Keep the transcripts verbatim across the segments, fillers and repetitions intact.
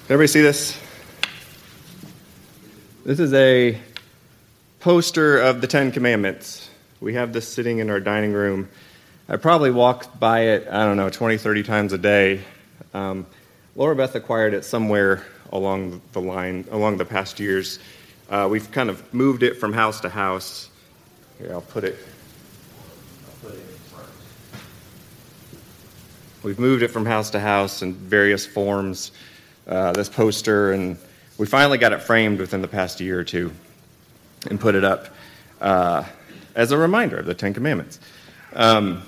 Everybody see this? This is a poster of the Ten Commandments. We have this sitting in our dining room. I probably walk by it, I don't know, twenty, thirty times a day. Um, Laura Beth acquired it somewhere along the line, along the past years. Uh, we've kind of moved it from house to house. Here, I'll put it. I'll put it in front. We've moved it from house to house in various forms, uh, this poster, and we finally got it framed within the past year or two and put it up uh, as a reminder of the Ten Commandments. Um,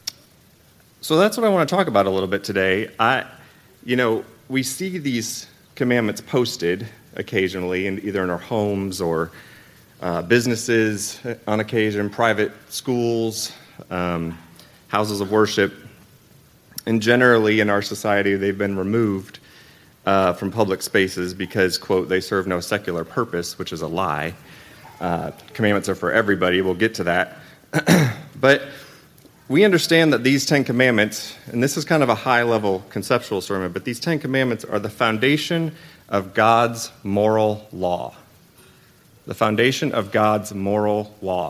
so that's what I want to talk about a little bit today. I, you know, we see these commandments posted occasionally, in either in our homes or uh, businesses on occasion, private schools, um, houses of worship. And generally in our society, they've been removed uh, from public spaces because, quote, they serve no secular purpose, which is a lie. Uh, commandments are for everybody. We'll get to that. But we understand that these Ten Commandments, and this is kind of a high-level conceptual sermon, but these Ten Commandments are the foundation of God's moral law. The foundation of God's moral law.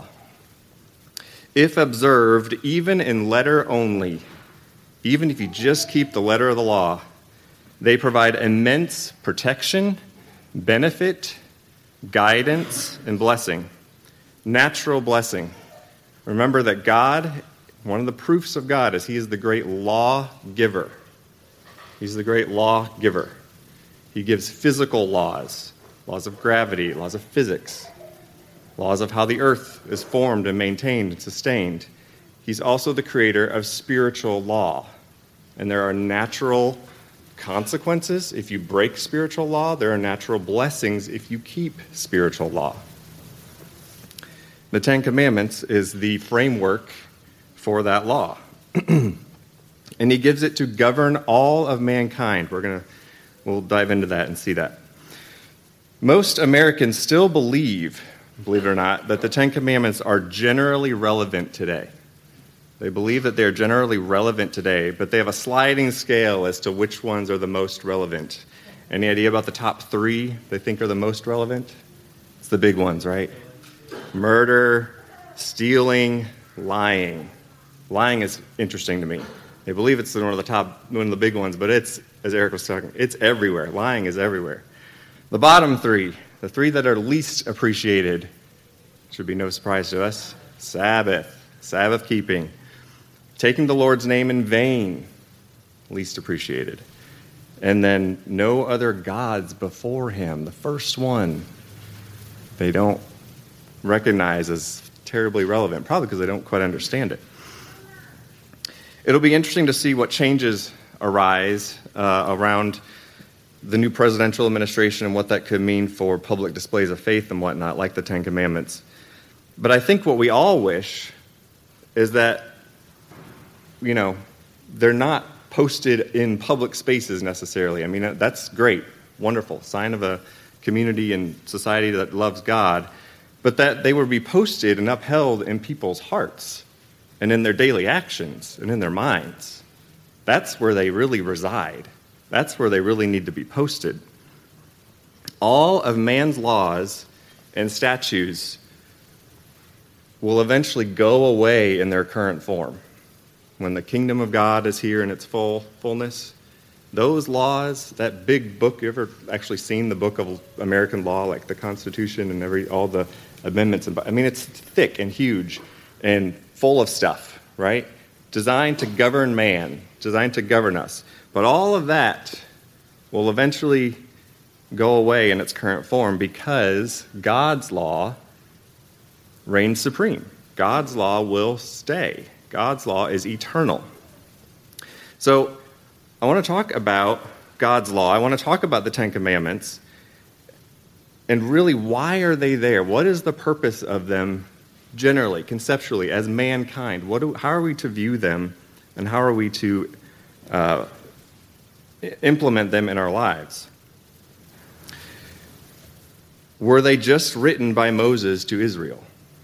If observed, even in letter only, even if you just keep the letter of the law, they provide immense protection, benefit, guidance, and blessing. Natural blessing. Remember that God, one of the proofs of God is He is the great law giver. He's the great law giver. He gives physical laws, laws of gravity, laws of physics, laws of how the earth is formed and maintained and sustained. He's also the creator of spiritual law. And there are natural consequences if you break spiritual law. There are natural blessings if you keep spiritual law. The Ten Commandments is the framework for that law. And He gives it to govern all of mankind. We're going to, we'll dive into that and see that. Most Americans still believe, believe it or not, that the Ten Commandments are generally relevant today. They believe that they're generally relevant today, but they have a sliding scale as to which ones are the most relevant. Any idea about the top three they think are the most relevant? It's the big ones, right? Murder, stealing, lying. Lying is interesting to me. They believe it's one of the top, one of the big ones, but it's, as Eric was talking, it's everywhere. Lying is everywhere. The bottom three, the three that are least appreciated, should be no surprise to us: Sabbath, Sabbath keeping, taking the Lord's name in vain, least appreciated, and then no other gods before Him, the first one, they don't recognize as terribly relevant, probably because they don't quite understand it. It'll be interesting to see what changes arise uh, around the new presidential administration and what that could mean for public displays of faith and whatnot, like the Ten Commandments. But I think what we all wish is that, you know, they're not posted in public spaces necessarily. I mean, that's great, wonderful, sign of a community and society that loves God, but that they would be posted and upheld in people's hearts and in their daily actions and in their minds. That's where they really reside. That's where they really need to be posted. All of man's laws and statutes will eventually go away in their current form. When the kingdom of God is here in its full fullness, those laws, that big book, you ever actually seen the book of American law, like the Constitution and every all the amendments? And I mean, it's thick and huge and full of stuff, right? Designed to govern man, designed to govern us. But all of that will eventually go away in its current form because God's law reigns supreme. God's law will stay. God's law is eternal. So I want to talk about God's law. I want to talk about the Ten Commandments. And really, why are they there? What is the purpose of them generally, conceptually, as mankind? What do, how are we to view them, and how are we to uh, implement them in our lives? Were they just written by Moses to Israel?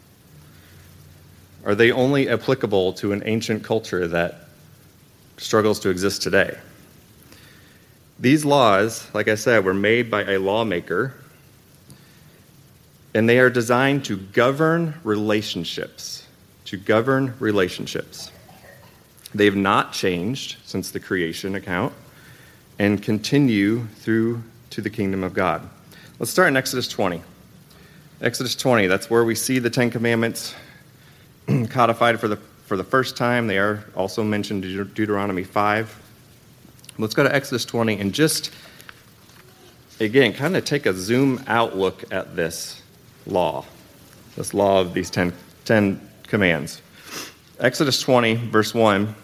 Are they only applicable to an ancient culture that struggles to exist today? These laws, like I said, were made by a lawmaker, and they are designed to govern relationships, to govern relationships. They've not changed since the creation account and continue through to the kingdom of God. Let's start in Exodus twenty. Exodus twenty, that's where we see the Ten Commandments codified for the for the first time. They are also mentioned in Deut- Deuteronomy five. Let's go to Exodus twenty and just, again, kind of take a zoom out look at this law, this law of these ten, ten commands. Exodus twenty, verse one.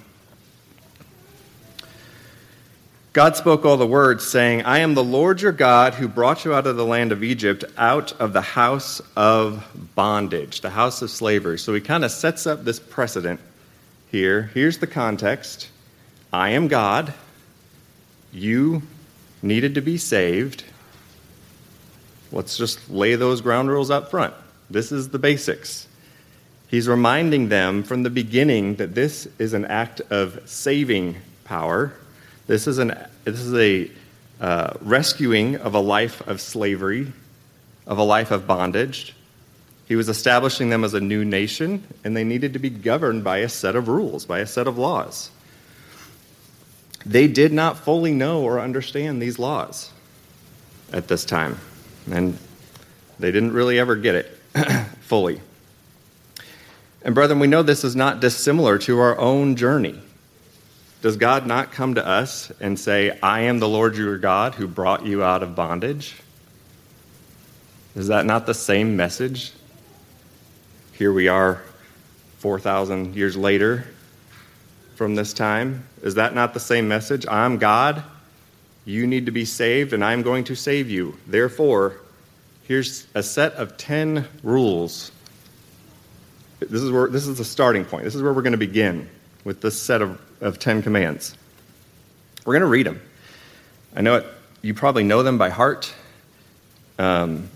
God spoke all the words, saying, I am the Lord your God who brought you out of the land of Egypt, out of the house of bondage, the house of slavery. So he kind of sets up this precedent here. Here's the context. I am God. You needed to be saved. Let's just lay those ground rules up front. This is the basics. He's reminding them from the beginning that this is an act of saving power. This is an this is a uh, rescuing of a life of slavery, of a life of bondage. He was establishing them as a new nation, and they needed to be governed by a set of rules, by a set of laws. They did not fully know or understand these laws at this time, and they didn't really ever get it fully. And brethren, we know this is not dissimilar to our own journey. Does God not come to us and say, I am the Lord your God who brought you out of bondage? Is that not the same message? Here we are four thousand years later from this time. Is that not the same message? I'm God. You need to be saved, and I'm going to save you. Therefore, here's a set of ten rules. This is where this is the starting point. This is where we're going to begin with this set of, of ten commands. We're going to read them. I know it, you probably know them by heart. Um,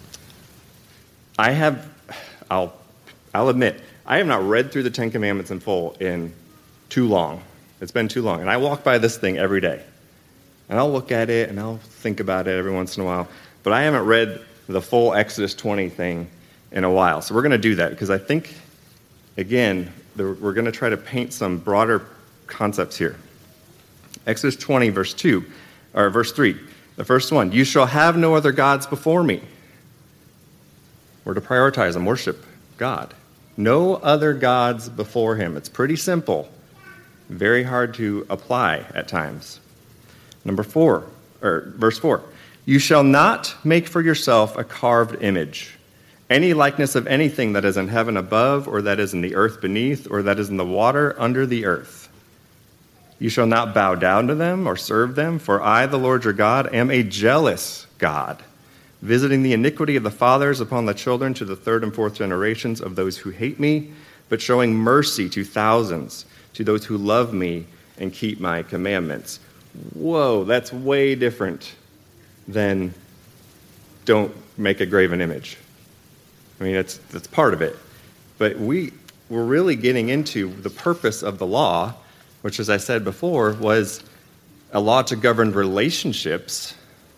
I have, I'll, I'll admit, I have not read through the Ten Commandments in full in too long. It's been too long. And I walk by this thing every day. And I'll look at it and I'll think about it every once in a while. But I haven't read the full Exodus twenty thing in a while. So we're going to do that because I think, again, we're going to try to paint some broader concepts here. Exodus twenty, verse two, or verse three. The first one, you shall have no other gods before me. We're to prioritize and worship God. No other gods before him. It's pretty simple. Very hard to apply at times. Number four, or verse four. You shall not make for yourself a carved image, any likeness of anything that is in heaven above, or that is in the earth beneath, or that is in the water under the earth. You shall not bow down to them or serve them, for I, the Lord your God, am a jealous God, visiting the iniquity of the fathers upon the children to the third and fourth generations of those who hate me, but showing mercy to thousands, to those who love me and keep my commandments. Whoa, that's way different than don't make a graven image. I mean, it's that's part of it. But we, we're really getting into the purpose of the law, which, as I said before, was a law to govern relationships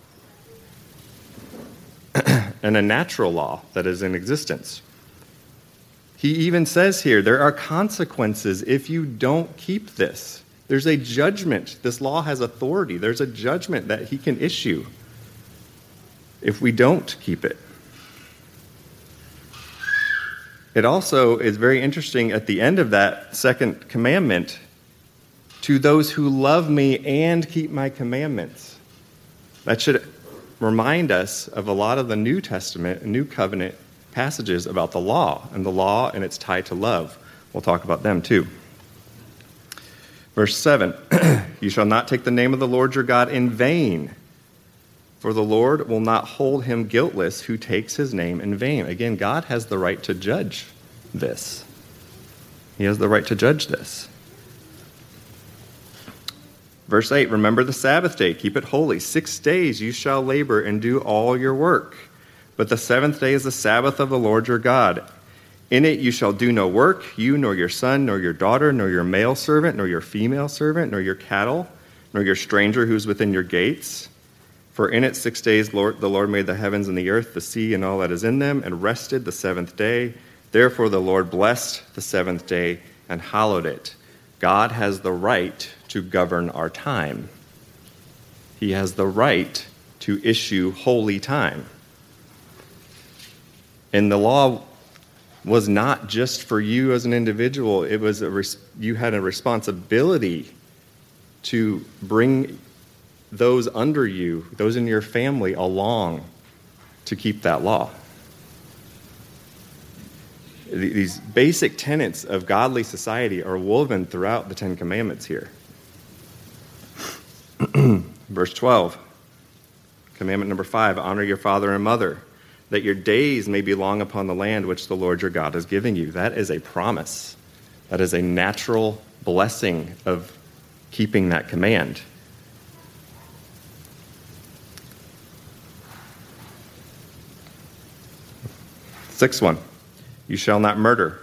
and a natural law that is in existence. He even says here, there are consequences if you don't keep this. There's a judgment. This law has authority. There's a judgment that he can issue if we don't keep it. It also is very interesting at the end of that second commandment, to those who love me and keep my commandments. That should remind us of a lot of the New Testament and New Covenant passages about the law, and the law and its tie to love. We'll talk about them too. Verse seven, you shall not take the name of the Lord your God in vain, for the Lord will not hold him guiltless who takes his name in vain. Again, God has the right to judge this. He has the right to judge this. Verse eight, remember the Sabbath day, keep it holy. Six days you shall labor and do all your work. But the seventh day is the Sabbath of the Lord your God. In it you shall do no work, you nor your son, nor your daughter, nor your male servant, nor your female servant, nor your cattle, nor your stranger who's within your gates. For in it six days Lord, the Lord made the heavens and the earth, the sea, and all that is in them, and rested the seventh day. Therefore the Lord blessed the seventh day and hallowed it. God has the right to govern our time. He has the right to issue holy time. And the law was not just for you as an individual. It was a res- you had a responsibility to bring those under you, those in your family, along to keep that law. These basic tenets of godly society are woven throughout the Ten Commandments here. Verse twelve, commandment number five, honor your father and mother, that your days may be long upon the land which the Lord your God is giving you. That is a promise. That is a natural blessing of keeping that command. Sixth one, you shall not murder.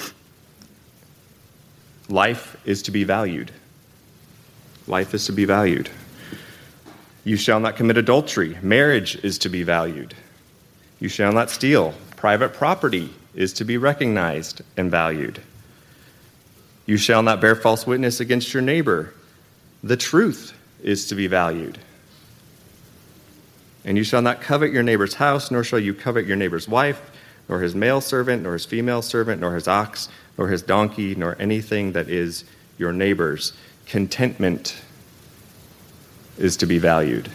Life is to be valued. Life is to be valued. You shall not commit adultery. Marriage is to be valued. You shall not steal. Private property is to be recognized and valued. You shall not bear false witness against your neighbor. The truth is to be valued. And you shall not covet your neighbor's house, nor shall you covet your neighbor's wife, nor his male servant, nor his female servant, nor his ox, nor his donkey, nor anything that is your neighbor's. Contentment is to be valued.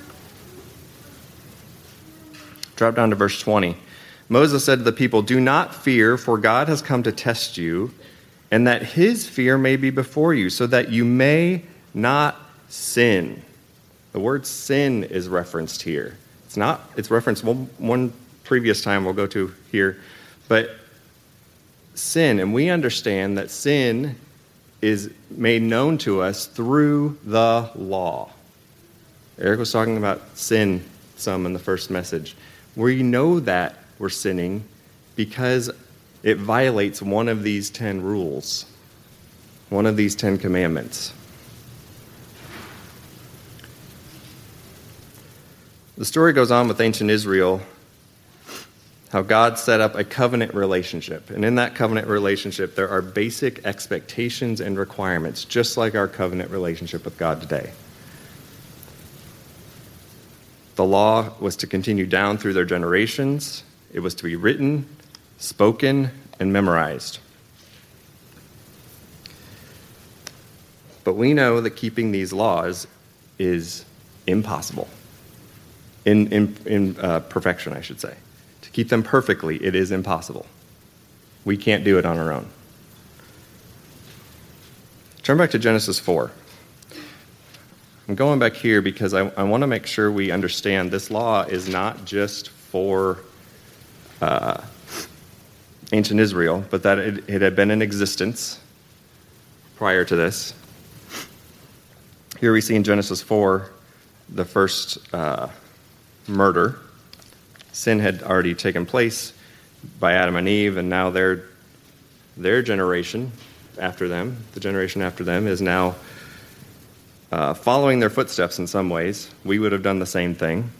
Drop down to verse twenty. Moses said to the people, do not fear, for God has come to test you, and that his fear may be before you, so that you may not sin. The word sin is referenced here. It's not, it's referenced one, one previous time we'll go to here, but sin, and we understand that sin is made known to us through the law. Eric was talking about sin some in the first message. We know that we're sinning because it violates one of these ten rules, one of these ten commandments. The story goes on with ancient Israel, how God set up a covenant relationship. And in that covenant relationship, there are basic expectations and requirements, just like our covenant relationship with God today. The law was to continue down through their generations. It was to be written, spoken, and memorized. But we know that keeping these laws is impossible. In, in, in uh, perfection, I should say. To keep them perfectly, it is impossible. We can't do it on our own. Turn back to Genesis four. I'm going back here because I, I want to make sure we understand this law is not just for uh, ancient Israel, but that it, it had been in existence prior to this. Here we see in Genesis four the first uh, murder. Sin had already taken place by Adam and Eve, and now their their generation after them, the generation after them, is now uh, following their footsteps in some ways. We would have done the same thing.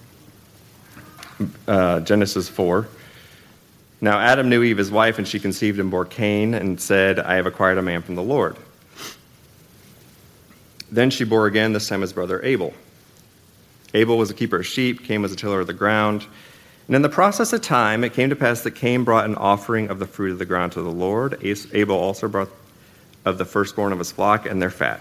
Uh, Genesis four. Now Adam knew Eve his wife, and she conceived and bore Cain, and said, I have acquired a man from the Lord. Then she bore again, this time his brother Abel. Abel was a keeper of sheep, Cain was a tiller of the ground. And in the process of time, it came to pass that Cain brought an offering of the fruit of the ground to the Lord. Abel also brought of the firstborn of his flock and their fat.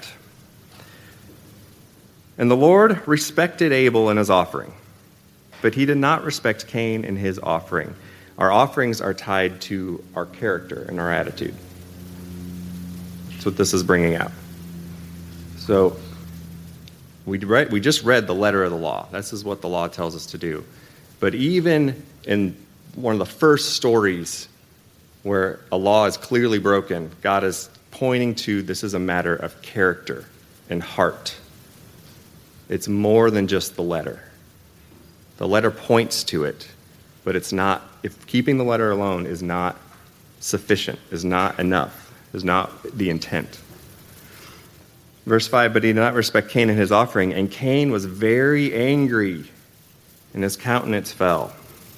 And the Lord respected Abel in his offering, but he did not respect Cain in his offering. Our offerings are tied to our character and our attitude. That's what this is bringing out. So we read, we just read the letter of the law. This is what the law tells us to do. But even in one of the first stories where a law is clearly broken, God is pointing to this is a matter of character and heart. It's more than just the letter. The letter points to it, but it's not, if keeping the letter alone is not sufficient, is not enough, is not the intent. Verse five, but he did not respect Cain and his offering, and Cain was very angry, and his countenance fell.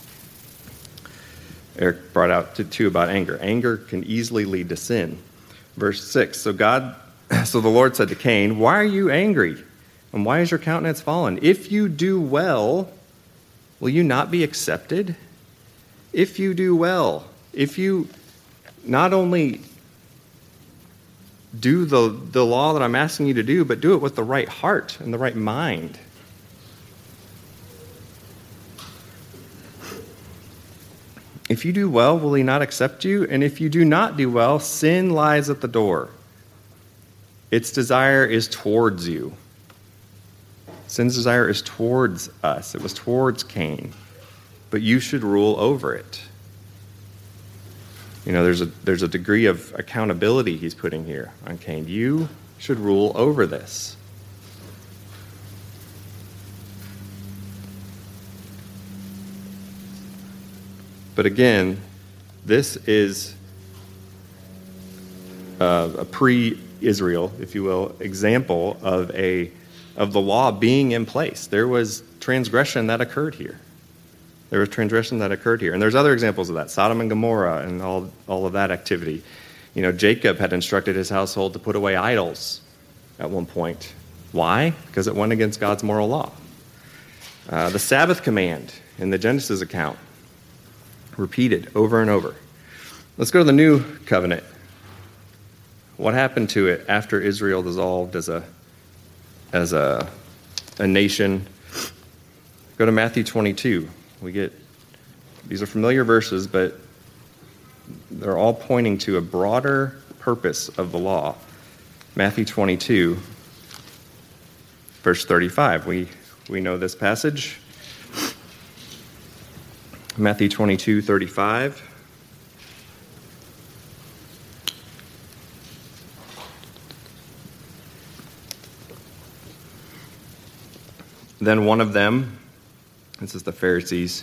Eric brought out too about anger. Anger can easily lead to sin. Verse six, so God, so the Lord said to Cain, why are you angry? And why is your countenance fallen? If you do well, will you not be accepted? If you do well, if you not only do the, the law that I'm asking you to do, but do it with the right heart and the right mind. If you do well, will he not accept you? And if you do not do well, sin lies at the door. Its desire is towards you. Sin's desire is towards us. It was towards Cain. But you should rule over it. You know, there's a there's a degree of accountability he's putting here on Cain. You should rule over this. But again, this is a, a pre-Israel, if you will, example of a of the law being in place. There was transgression that occurred here. There was transgression that occurred here. And there's other examples of that, Sodom and Gomorrah and all, all of that activity. You know, Jacob had instructed his household to put away idols at one point. Why? Because it went against God's moral law. Uh, the Sabbath command in the Genesis account, repeated over and over. Let's go to the new covenant. What happened to it after Israel dissolved as a, as a, a nation? Go to Matthew twenty-two. We get, these are familiar verses, but they're all pointing to a broader purpose of the law. Matthew twenty-two, verse thirty-five. We, we know this passage. Matthew twenty-two, thirty-five. Then one of them, this is the Pharisees.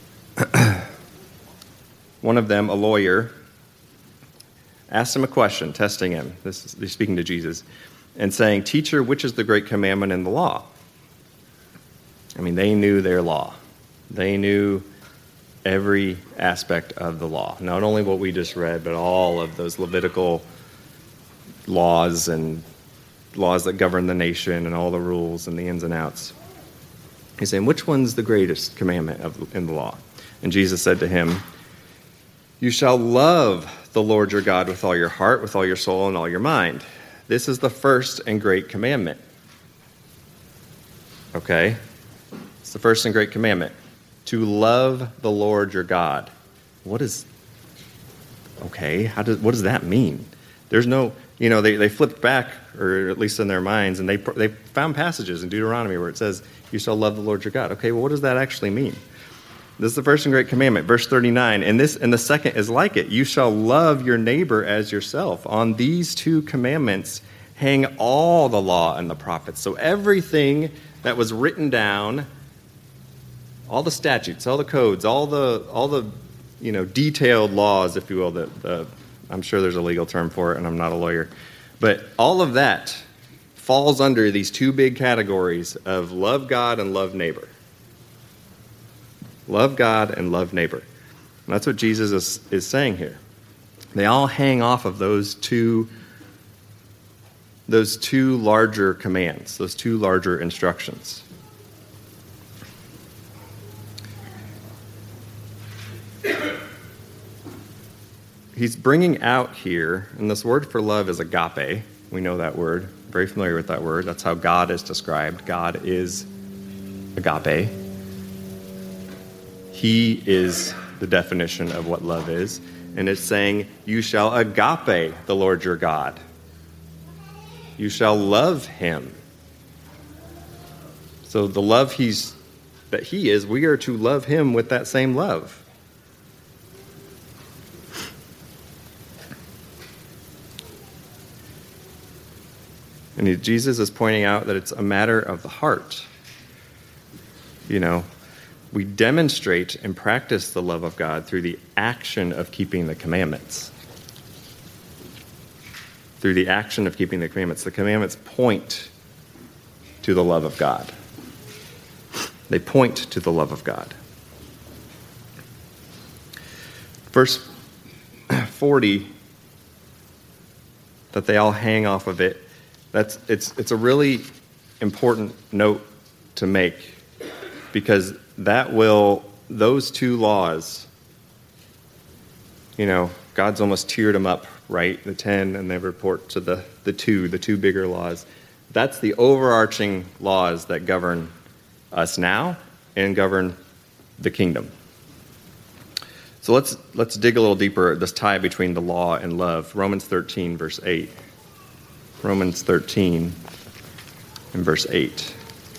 One of them, a lawyer, asked him a question, testing him. This is, they're speaking to Jesus, and saying, "Teacher, which is the great commandment in the law?" I mean, they knew their law. They knew every aspect of the law. Not only what we just read, but all of those Levitical laws and laws that govern the nation and all the rules and the ins and outs. He's saying, which one's the greatest commandment of, in the law? And Jesus said to him, "You shall love the Lord your God with all your heart, with all your soul, and all your mind. This is the first and great commandment." Okay? It's the first and great commandment. To love the Lord your God. What is, okay, how does, what does that mean? There's no, you know, they, they flipped back, or at least in their minds, and they they found passages in Deuteronomy where it says, "You shall love the Lord your God." Okay, well, what does that actually mean? This is the first and great commandment. Verse thirty-nine, and this and the second is like it. You shall love your neighbor as yourself. On these two commandments hang all the law and the prophets. So everything that was written down, all the statutes, all the codes, all the all the you know detailed laws, if you will, the, the I'm sure there's a legal term for it, and I'm not a lawyer, but all of that falls under these two big categories of love God and love neighbor. Love God and love neighbor. And that's what Jesus is, is saying here. They all hang off of those two, those two larger commands, those two larger instructions. He's bringing out here, and this word for love is agape. We know that word. Very familiar with that word. That's how God is described. God is agape. He is the definition of what love is. And it's saying, you shall agape the Lord your God. You shall love him. So the love he's that he is, we are to love him with that same love. And he, Jesus is pointing out that it's a matter of the heart. You know, we demonstrate and practice the love of God through the action of keeping the commandments. through the action of keeping the commandments. The commandments point to the love of God. They point to the love of God. Verse forty, that they all hang off of it, that's it's it's a really important note to make, because that will, those two laws, you know, God's almost tiered them up, right? The ten, and they report to the, the two, the two bigger laws. That's the overarching laws that govern us now and govern the kingdom. So let's let's dig a little deeper, this tie between the law and love. Romans thirteen, verse eight. Romans thirteen and verse eight.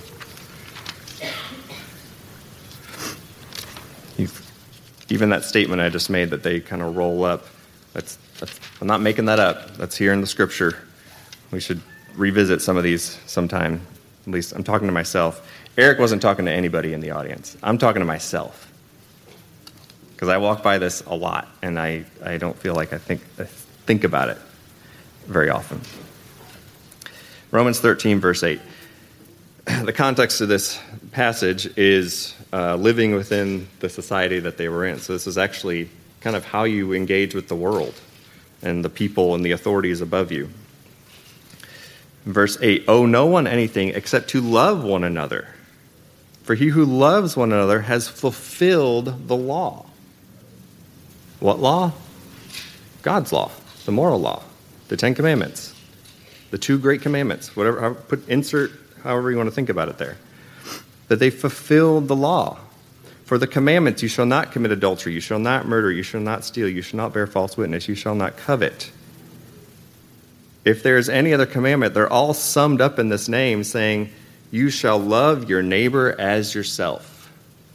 You've, even that statement I just made that they kind of roll up, that's, that's I'm not making that up. That's here in the scripture. We should revisit some of these sometime. At least I'm talking to myself. Eric wasn't talking to anybody in the audience. I'm talking to myself. Because I walk by this a lot, and I, I don't feel like I think I think about it very often. Romans thirteen, verse eight. The context of this passage is uh, living within the society that they were in. So this is actually kind of how you engage with the world and the people and the authorities above you. Verse eight, owe no one anything except to love one another. For he who loves one another has fulfilled the law. What law? God's law, the moral law, the Ten Commandments, the two great commandments, whatever, put insert however you want to think about it there. That they fulfilled the law. For the commandments, you shall not commit adultery, you shall not murder, you shall not steal, you shall not bear false witness, you shall not covet. If there is any other commandment, they're all summed up in this name, saying, you shall love your neighbor as yourself.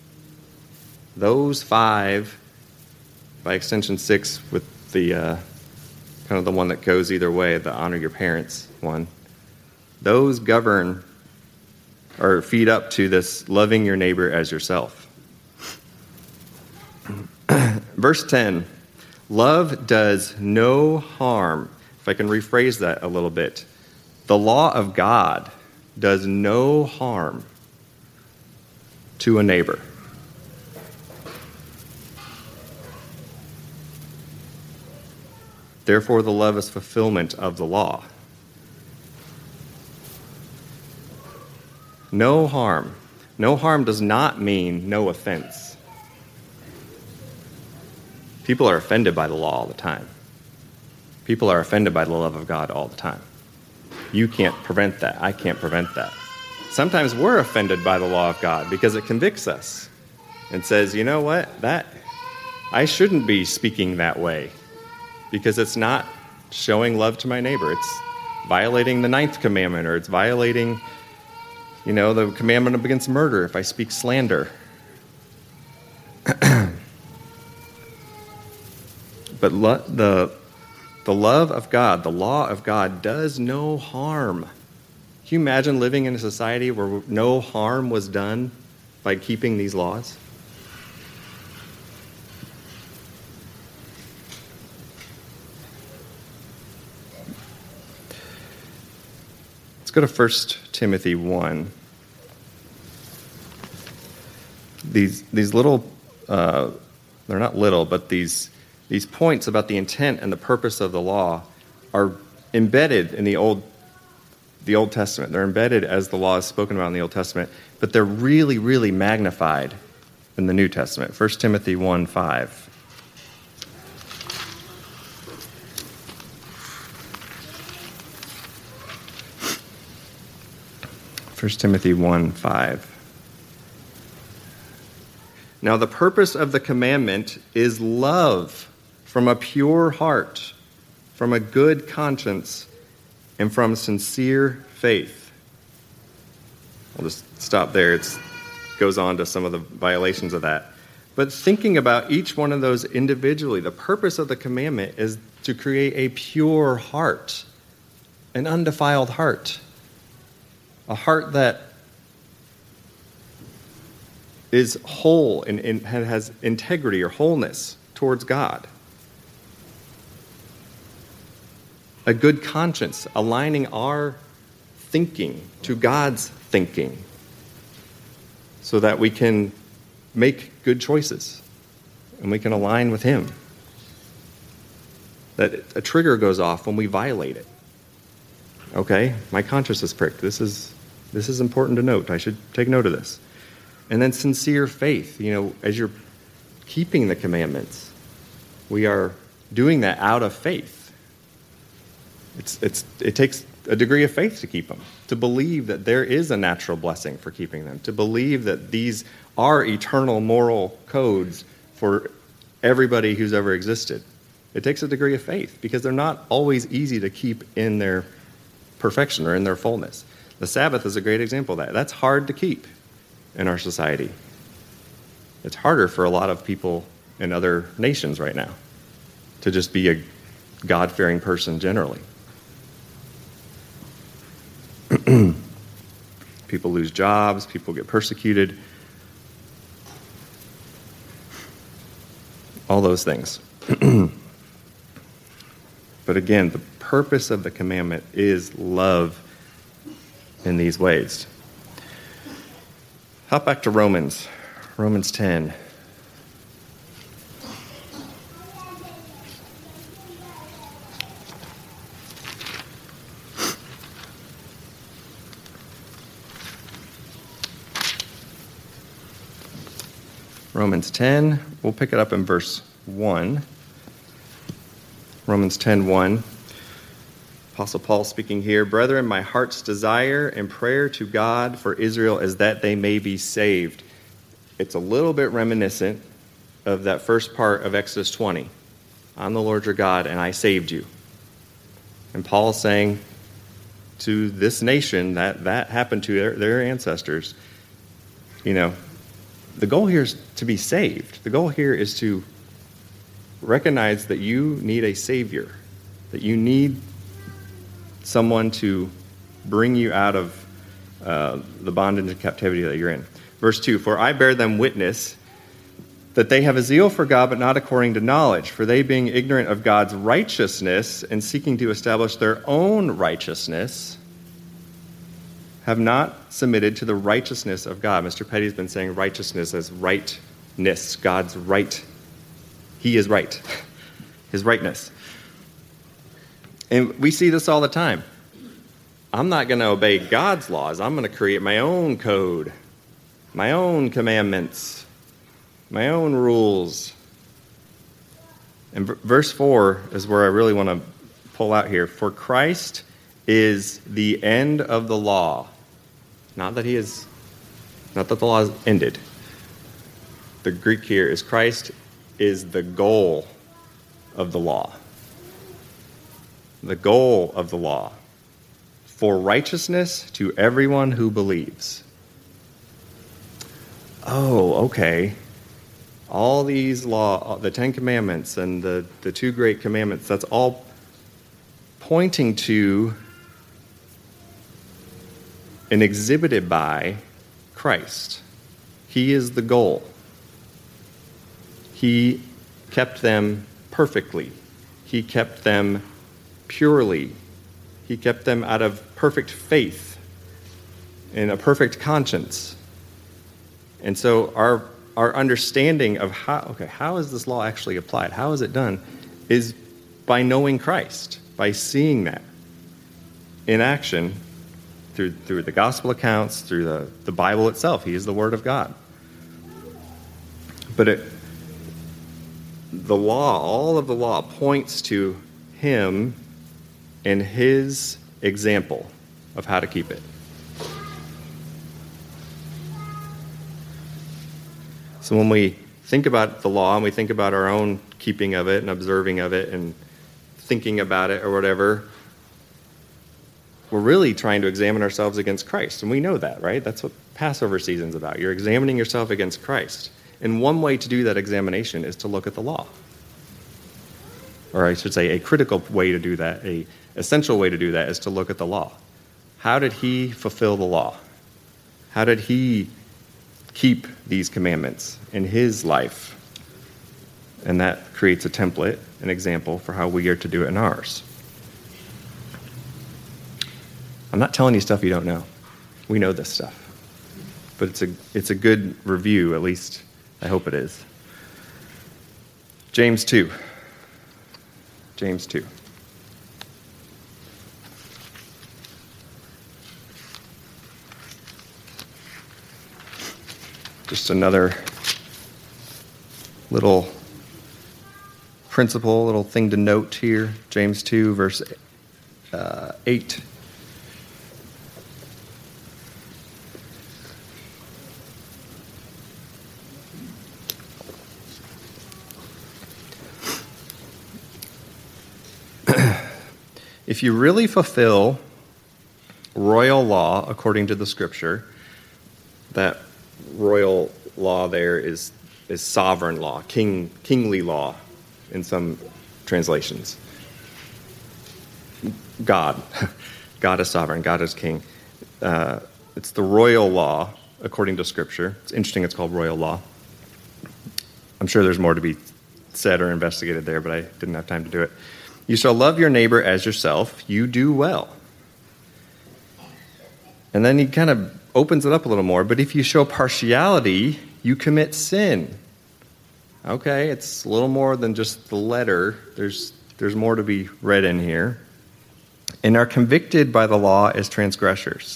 Those five, by extension six, with the uh, kind of the one that goes either way, the honor your parents one, those govern or feed up to this loving your neighbor as yourself. Verse ten, love does no harm. If I can rephrase that a little bit, the law of God does no harm to a neighbor. Therefore, the love is fulfillment of the law. No harm. No harm does not mean no offense. People are offended by the law all the time. People are offended by the love of God all the time. You can't prevent that. I can't prevent that. Sometimes we're offended by the law of God because it convicts us and says, you know what, that I shouldn't be speaking that way because it's not showing love to my neighbor. It's violating the ninth commandment, or it's violating, you know, the commandment against murder if I speak slander. But lo- the the love of God, the law of God, does no harm. Can you imagine living in a society where no harm was done by keeping these laws? Let's go to First Timothy one. These these little, uh, they're not little, but these these points about the intent and the purpose of the law are embedded in the Old the Old Testament. They're embedded as the law is spoken about in the Old Testament, but they're really, really magnified in the New Testament. First Timothy one five. First Timothy one five. Now the purpose of the commandment is love from a pure heart, from a good conscience, and from sincere faith. I'll just stop there. It goes on to some of the violations of that. But thinking about each one of those individually, the purpose of the commandment is to create a pure heart, an undefiled heart, a heart that is whole and, and has integrity or wholeness towards God. a good conscience, aligning our thinking to God's thinking so that we can make good choices and we can align with Him. That a trigger goes off when we violate it. Okay, my conscience is pricked. This is this is important to note. I should take note of this. And then sincere faith. You know, as you're keeping the commandments, we are doing that out of faith. It's it's it takes a degree of faith to keep them, to believe that there is a natural blessing for keeping them, to believe that these are eternal moral codes for everybody who's ever existed. It takes a degree of faith because they're not always easy to keep in their perfection or in their fullness. The Sabbath is a great example of that. That's hard to keep in our society. It's harder for a lot of people in other nations right now to just be a God-fearing person generally. People lose jobs, people get persecuted, all those things. But again, the purpose of the commandment is love in these ways. Hop back to Romans, Romans ten. Romans ten, we'll pick it up in verse one. Romans ten one. Apostle Paul speaking here, "Brethren, my heart's desire and prayer to God for Israel is that they may be saved." It's a little bit reminiscent of that first part of Exodus twenty. "I'm the Lord your God, and I saved you." And Paul's saying to this nation that that happened to their, their ancestors, you know, the goal here is to be saved. The goal here is to recognize that you need a Savior, that you need someone to bring you out of uh, the bondage and captivity that you're in. Verse two, "For I bear them witness that they have a zeal for God, but not according to knowledge. For they, being ignorant of God's righteousness and seeking to establish their own righteousness, have not submitted to the righteousness of God." Mister Petty's been saying righteousness as rightness, God's right. He is right, His rightness. And we see this all the time. I'm not going to obey God's laws. I'm going to create my own code, my own commandments, my own rules. And verse four is where I really want to pull out here. "For Christ is the end of the law." Not that he is, not that the law is ended. The Greek here is Christ is the goal of the law. The goal of the law for righteousness to everyone who believes. Oh, okay. All these law, the Ten Commandments and the, the two great commandments, that's all pointing to and exhibited by Christ. He is the goal. He kept them perfectly. He kept them purely. He kept them out of perfect faith and a perfect conscience. And so our our understanding of how, okay, how is this law actually applied? How is it done? Is by knowing Christ, by seeing that in action through through the gospel accounts, through the, the Bible itself. He is the Word of God. But it, the law, all of the law points to Him and His example of how to keep it. So when we think about the law and we think about our own keeping of it and observing of it and thinking about it or whatever, we're really trying to examine ourselves against Christ. And we know that, right? That's what Passover season's about. You're examining yourself against Christ. And one way to do that examination is to look at the law. Or I should say a critical way to do that, a essential way to do that is to look at the law. How did He fulfill the law? How did He keep these commandments in His life? And that creates a template, an example for how we are to do it in ours. I'm not telling you stuff you don't know. We know this stuff. But it's a, it's a good review, at least I hope it is. James two. James two. Just another little principle, little thing to note here. James two, verse uh, eight. If you really fulfill royal law according to the scripture, that royal law there is, is sovereign law, king, kingly law in some translations. God. God is sovereign. God is king. Uh, it's the royal law according to scripture. It's interesting it's called royal law. I'm sure there's more to be said or investigated there, but I didn't have time to do it. You shall love your neighbor as yourself. You do well. And then he kind of opens it up a little more. But if you show partiality, you commit sin. Okay, it's a little more than just the letter. There's, there's more to be read in here. And are convicted by the law as transgressors.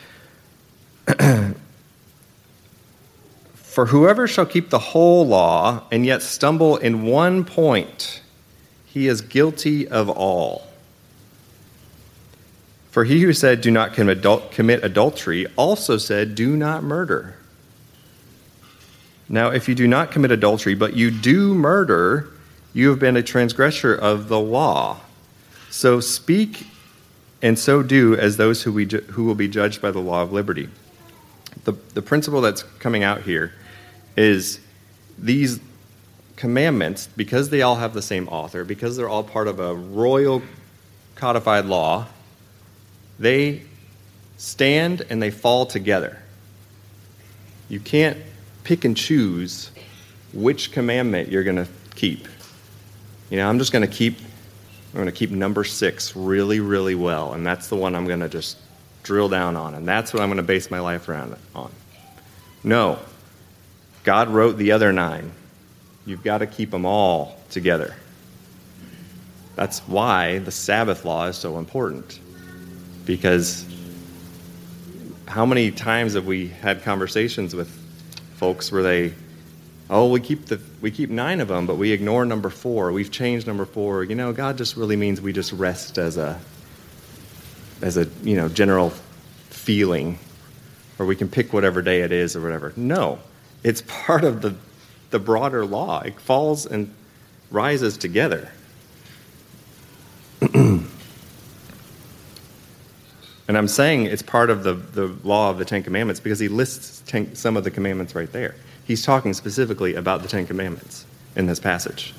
For whoever shall keep the whole law and yet stumble in one point, he is guilty of all. For he who said, do not commit adultery, also said, do not murder. Now, if you do not commit adultery, but you do murder, you have been a transgressor of the law. So speak and so do as those who, we ju- who will be judged by the law of liberty. The, the principle that's coming out here is these commandments, because they all have the same author, because they're all part of a royal codified law, they stand and they fall together. You can't pick and choose which commandment you're going to keep. You know, I'm just going to keep, I'm going to keep number six really, really well, and that's the one I'm going to just drill down on, and that's what I'm going to base my life around on. No. God wrote the other nine. You've got to keep them all together. That's why the Sabbath law is so important. Because how many times have we had conversations with folks where they, oh, we keep the we keep nine of them, but we ignore number four. We've changed number four. You know, God just really means we just rest as a as a you know general feeling, or we can pick whatever day it is or whatever. No, it's part of the the broader law. It falls and rises together. And I'm saying it's part of the, the law of the Ten Commandments because he lists ten, some of the commandments right there. He's talking specifically about the Ten Commandments in this passage.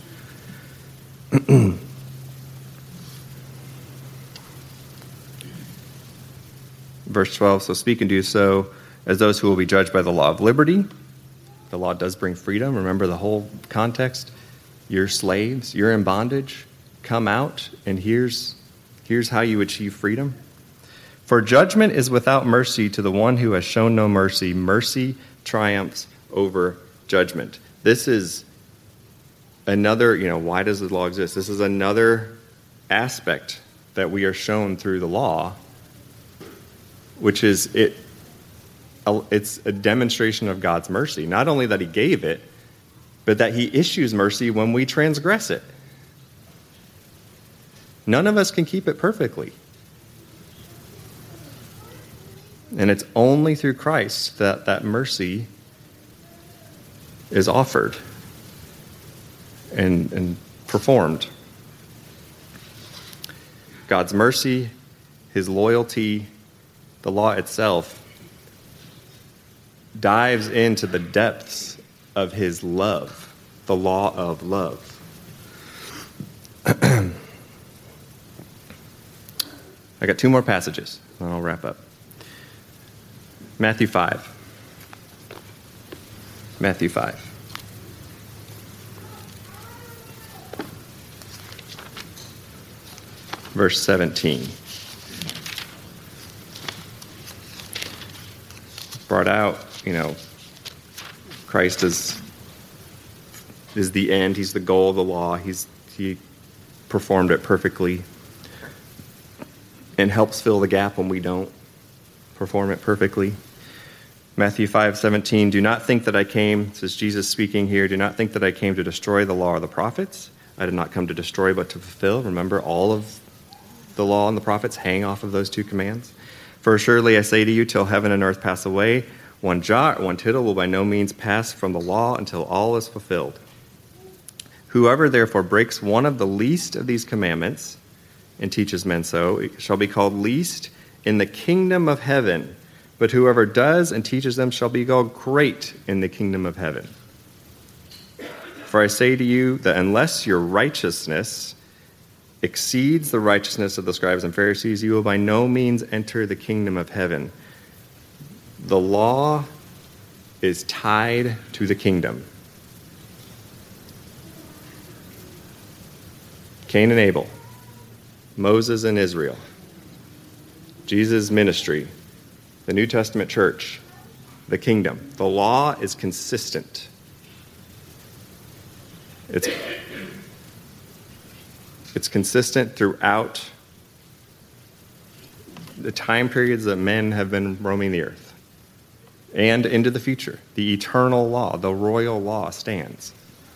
Verse twelve, so speak and do so as those who will be judged by the law of liberty. The law does bring freedom. Remember the whole context. You're slaves. You're in bondage. Come out, and here's, here's how you achieve freedom. For judgment is without mercy to the one who has shown no mercy. Mercy triumphs over judgment. This is another, you know, why does the law exist? This is another aspect that we are shown through the law, which is it. It's a demonstration of God's mercy. Not only that he gave it, but that he issues mercy when we transgress it. None of us can keep it perfectly. And it's only through Christ that that mercy is offered and, and performed. God's mercy, his loyalty, the law itself dives into the depths of his love, the law of love. I got two more passages, and I'll wrap up. Matthew five. Matthew five. Verse seventeen. brought out, you know, Christ is, is the end. He's the goal of the law. He's, he performed it perfectly and helps fill the gap when we don't perform it perfectly. Matthew five seventeen, do not think that I came, this is Jesus speaking here, do not think that I came to destroy the law or the prophets. I did not come to destroy but to fulfill. Remember, all of the law and the prophets hang off of those two commands. For surely I say to you, till heaven and earth pass away, one jot or one tittle will by no means pass from the law until all is fulfilled. Whoever therefore breaks one of the least of these commandments and teaches men so shall be called least in the kingdom of heaven. But whoever does and teaches them shall be called great in the kingdom of heaven. For I say to you that unless your righteousness exceeds the righteousness of the scribes and Pharisees, you will by no means enter the kingdom of heaven. The law is tied to the kingdom. Cain and Abel, Moses and Israel, Jesus' ministry, the New Testament church, the kingdom. The law is consistent. It's, it's consistent throughout the time periods that men have been roaming the earth and into the future. The eternal law, the royal law stands.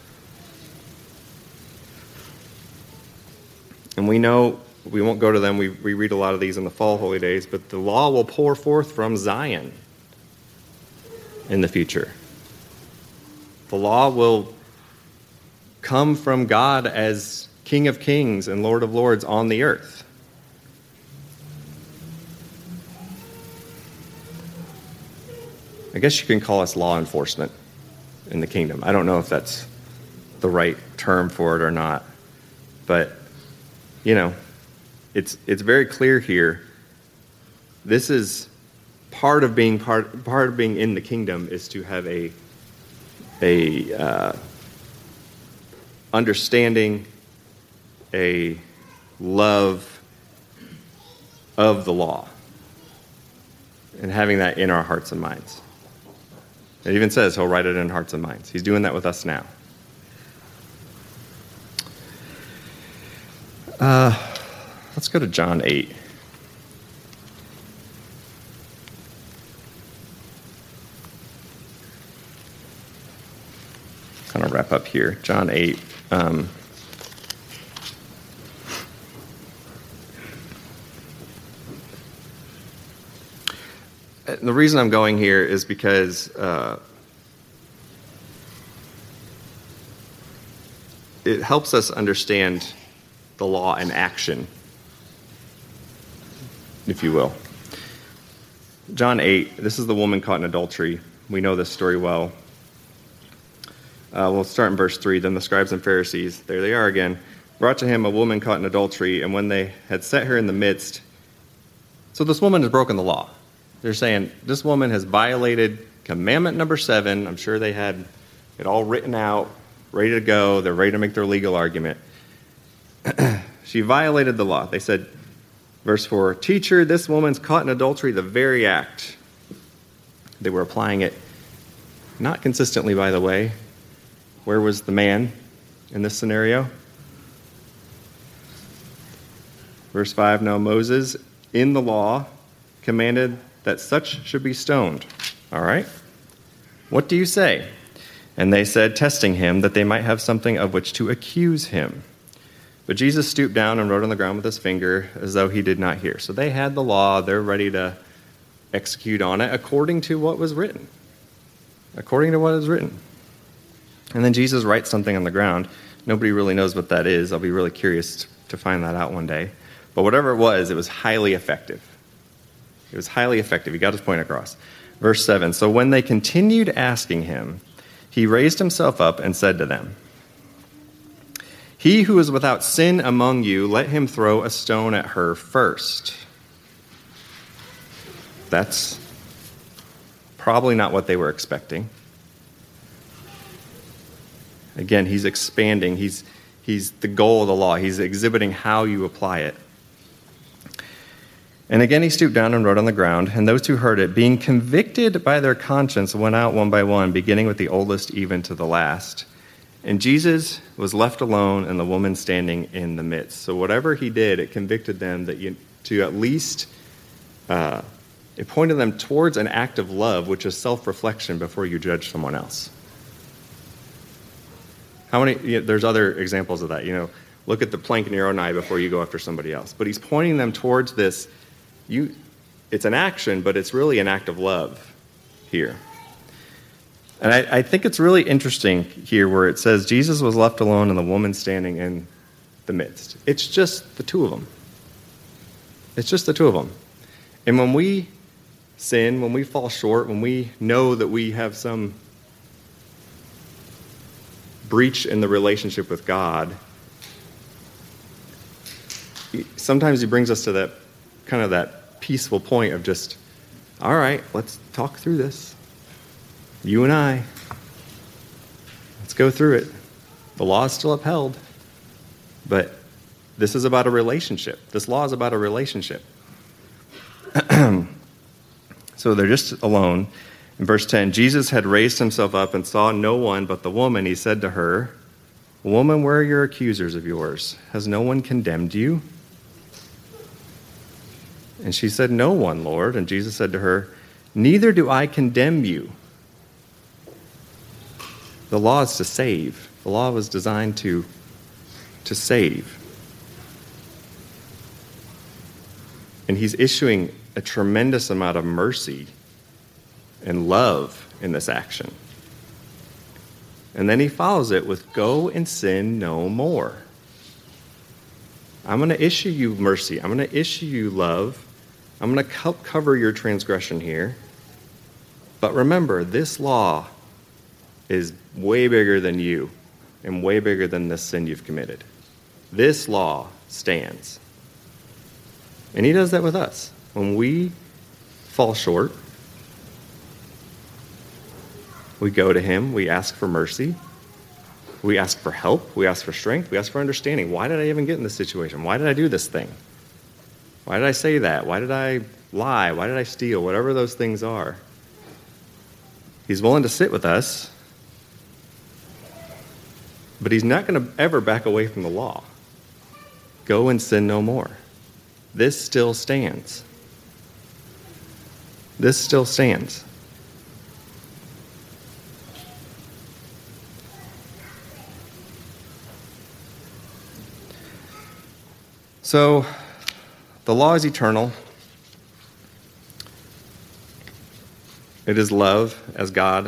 And we know, we won't go to them, we, we read a lot of these in the fall holy days, but the law will pour forth from Zion in the future. The law will come from God as King of Kings and Lord of Lords on the earth. I guess you can call us law enforcement in the kingdom. I don't know if that's the right term for it or not, but you know, it's it's very clear here. This is part of being part part of being in the kingdom is to have a a uh, understanding, a love of the law, and having that in our hearts and minds. It even says he'll write it in hearts and minds. He's doing that with us now. Uh, let's go to John eight. Kind of wrap up here. John eight. Um, the reason I'm going here is because uh, it helps us understand the law in action, if you will. John eight, this is the woman caught in adultery. We know this story well. Uh, we'll start in verse three. Then the scribes and Pharisees, there they are again, brought to him a woman caught in adultery, and when they had set her in the midst, so this woman has broken the law. They're saying, this woman has violated commandment number seven. I'm sure they had it all written out, ready to go. They're ready to make their legal argument. She violated the law. They said, verse four, teacher, this woman's caught in adultery, the very act. They were applying it not consistently, by the way. Where was the man in this scenario? Verse five, now Moses in the law commanded that such should be stoned. All right. What do you say? And they said, testing him, that they might have something of which to accuse him. But Jesus stooped down and wrote on the ground with his finger as though he did not hear. So they had the law. They're ready to execute on it according to what was written. According to what is written. And then Jesus writes something on the ground. Nobody really knows what that is. I'll be really curious to find that out one day. But whatever it was, it was highly effective. It was highly effective. He got his point across. Verse seven, so when they continued asking him, he raised himself up and said to them, he who is without sin among you, let him throw a stone at her first. That's probably not what they were expecting. Again, he's expanding. He's, he's the goal of the law. He's exhibiting how you apply it. And again he stooped down and wrote on the ground, and those who heard it, being convicted by their conscience, went out one by one, beginning with the oldest even to the last. And Jesus was left alone, and the woman standing in the midst. So whatever he did, it convicted them that you, to at least, uh, it pointed them towards an act of love, which is self-reflection before you judge someone else. How many, you know, there's other examples of that, you know, look at the plank in your own eye before you go after somebody else. But he's pointing them towards this. You, it's an action, but it's really an act of love here. And I, I think it's really interesting here where it says Jesus was left alone and the woman standing in the midst. It's just the two of them. It's just the two of them. And when we sin, when we fall short, when we know that we have some breach in the relationship with God, sometimes he brings us to that kind of that peaceful point of just, all right, let's talk through this. You and I. Let's go through it. The law is still upheld, but this is about a relationship. This law is about a relationship. So they're just alone. In verse ten, Jesus had raised himself up and saw no one but the woman. He said to her, "Woman, where are your accusers of yours? Has no one condemned you?" And she said, "No one, Lord." And Jesus said to her, "Neither do I condemn you." The law is to save. The law was designed to, to save. And he's issuing a tremendous amount of mercy and love in this action. And then he follows it with, "Go and sin no more." I'm going to issue you mercy. I'm going to issue you love. I'm going to help cover your transgression here. But remember, this law is way bigger than you and way bigger than this sin you've committed. This law stands. And he does that with us. When we fall short, we go to him, we ask for mercy, we ask for help, we ask for strength, we ask for understanding. Why did I even get in this situation? Why did I do this thing? Why did I say that? Why did I lie? Why did I steal? Whatever those things are. He's willing to sit with us, but he's not going to ever back away from the law. Go and sin no more. This still stands. This still stands. So, the law is eternal. It is love as God,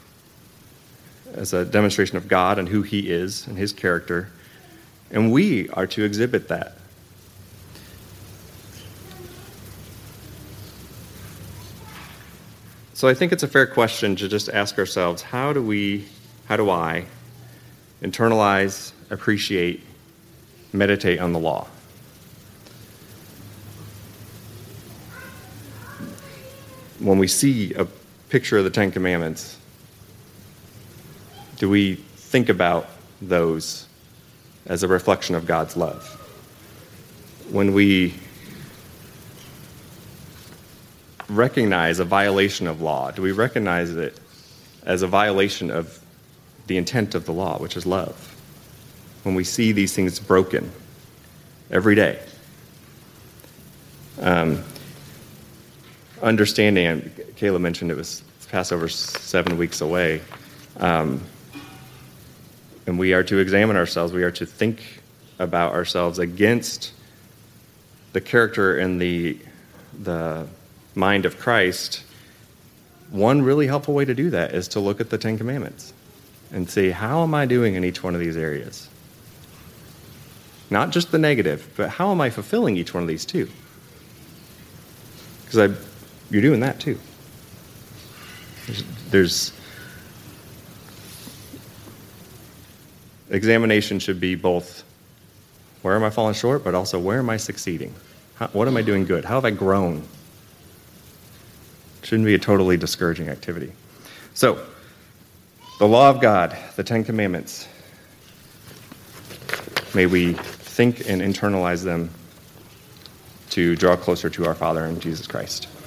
as a demonstration of God and who he is and his character. And we are to exhibit that. So I think it's a fair question to just ask ourselves, how do we, how do I internalize, appreciate, meditate on the law? When we see a picture of the Ten Commandments, do we think about those as a reflection of God's love? When we recognize a violation of law, do we recognize it as a violation of the intent of the law, which is love? When we see these things broken every day. Um, understanding, and Kayla mentioned it was Passover seven weeks away, um, and we are to examine ourselves. We are to think about ourselves against the character and the the mind of Christ. One really helpful way to do that is to look at the Ten Commandments and see, how am I doing in each one of these areas? Not just the negative, but how am I fulfilling each one of these too? Because I You're doing that too. There's, there's examination should be both where am I falling short, but also where am I succeeding? How, what am I doing good? How have I grown? Shouldn't be a totally discouraging activity. So, the law of God, the Ten Commandments, may we think and internalize them to draw closer to our Father in Jesus Christ.